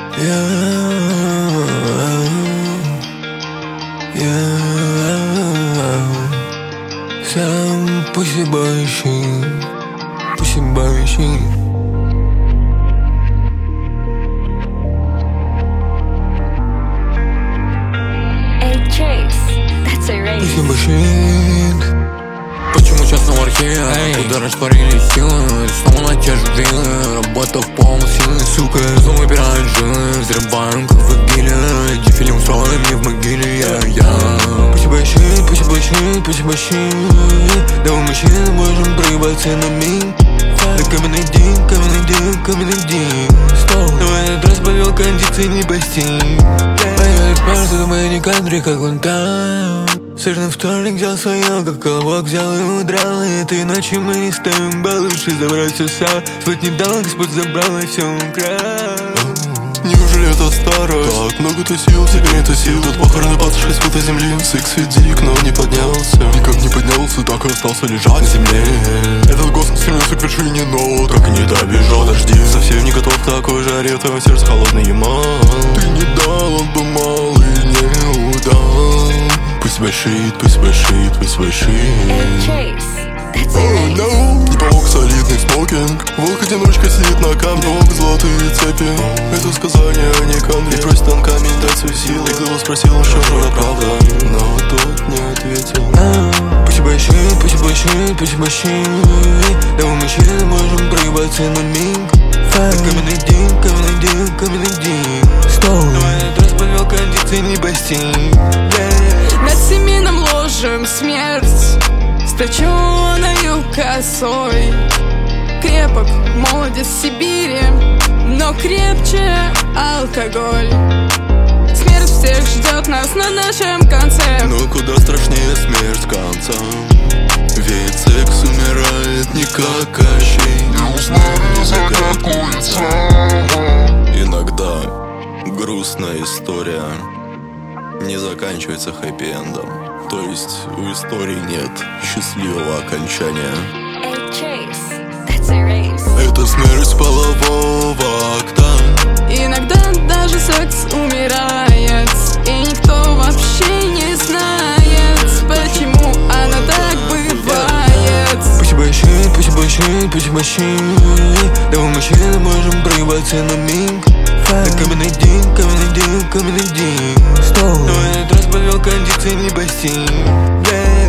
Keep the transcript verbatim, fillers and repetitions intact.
Я, я сам посебающий, посебающий. Посебающий. Почему сейчас на архе? Куда распарились силы? Снова на те же дрилы. Работа в полной силы, сука. Зум выбирают жилы. Взрываем, как в игиле. Дефиле устроим не в могиле. Я, я Посебающий, посебающий, посебающий. Да мы мужчины можем прорываться на миг. Да каменный день, каменный день, каменный день. Но этот раз повел кондиции не постиг. Поехали в пару, думаю, не кантри, как вон там. Сырный вторник взял свое, как колобок взял и удрал. И этой ночью мы не ставим балл, лучше забрать все сам. Свой не дал, Господь забрал и все украл. Неужели это старость? Так много тусил, теперь не тусил. Тут похороны под шесть футов земли. Сикс фит дик, но не поднялся. Никак не поднялся, так и остался лежать на земле. Этот год стремился к вершине, но так и не добежал. Дожди, совсем не готов к такой жаре. Твое сердце холодный и мал. Ты не дал, он бы мал и не удал. Пусть большит, пусть большит, пусть большит. Oh, no. Не помог солидный смокинг. Волк-одиночка сидит на камне. Волк золотые цепи. Это сказание, а не камни. И просит он камень дать свою силу. И кто спросил, что же это правда, но тот не ответил. Посебающий, посебающий, посебающий. Да мы мужчины можем проебаться на миг. Да каменный день, каменный день, каменный день. Но этот раз повел кондиции не постиг. Над семейным ложем смерть с точёною косой. Крепок молодость Сибири, но крепче алкоголь. Смерть всех ждет нас на нашем конце. Но куда страшнее смерть конца. Ведь секс умирает не как Кощей. Не узнали ни за какую цену. Иногда грустная история не заканчивается хэппи-эндом. То есть у истории нет счастливого окончания. Это смерть полового акта. Иногда даже секс умирает, и никто вообще не знает, почему она так бывает. Посебающий, посебающий, посебающий. Да мы мужчины можем проебаться на миг. Да каменный день, каменный день, каменный день. Но этот раз повел кондиции не постиг.